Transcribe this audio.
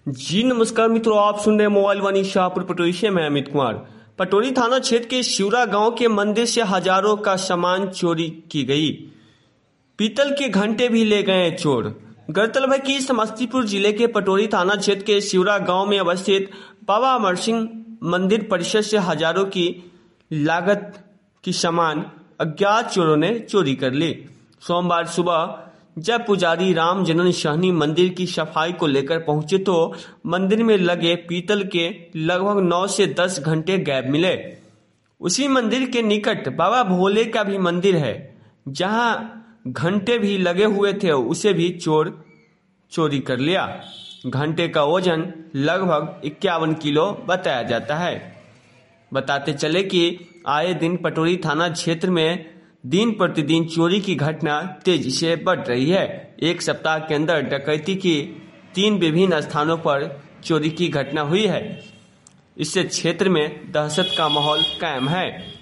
जी नमस्कार मित्रों, आप सुन रहे हैं मोबाइल वाणी शाहपुर पटोरी से। मैं अमित कुमार। पटोरी थाना क्षेत्र के शिवरा गांव के मंदिर से हजारों का सामान चोरी की गई। पीतल के घंटे भी ले गए चोर। गौरतलब है कि समस्तीपुर जिले के पटोरी थाना क्षेत्र के शिवरा गांव में अवस्थित बाबा अमर सिंह मंदिर परिसर से हजारों की लागत की सामान अज्ञात चोरों ने चोरी कर ली। सोमवार सुबह जब पुजारी राम जनन सहनी मंदिर की सफाई को लेकर पहुंचे तो मंदिर में लगे पीतल के लगभग 9 से 10 घंटे गायब मिले। उसी मंदिर के निकट बाबा भोले का भी मंदिर है, जहां घंटे भी लगे हुए थे, उसे भी चोरी कर लिया। घंटे का वजन लगभग 51 किलो बताया जाता है। बताते चले कि आए दिन पटोरी थाना क्षेत्र में दिन प्रतिदिन चोरी की घटना तेजी से बढ़ रही है। एक सप्ताह के अंदर डकैती की 3 विभिन्न स्थानों पर चोरी की घटना हुई है। इससे क्षेत्र में दहशत का माहौल कायम है।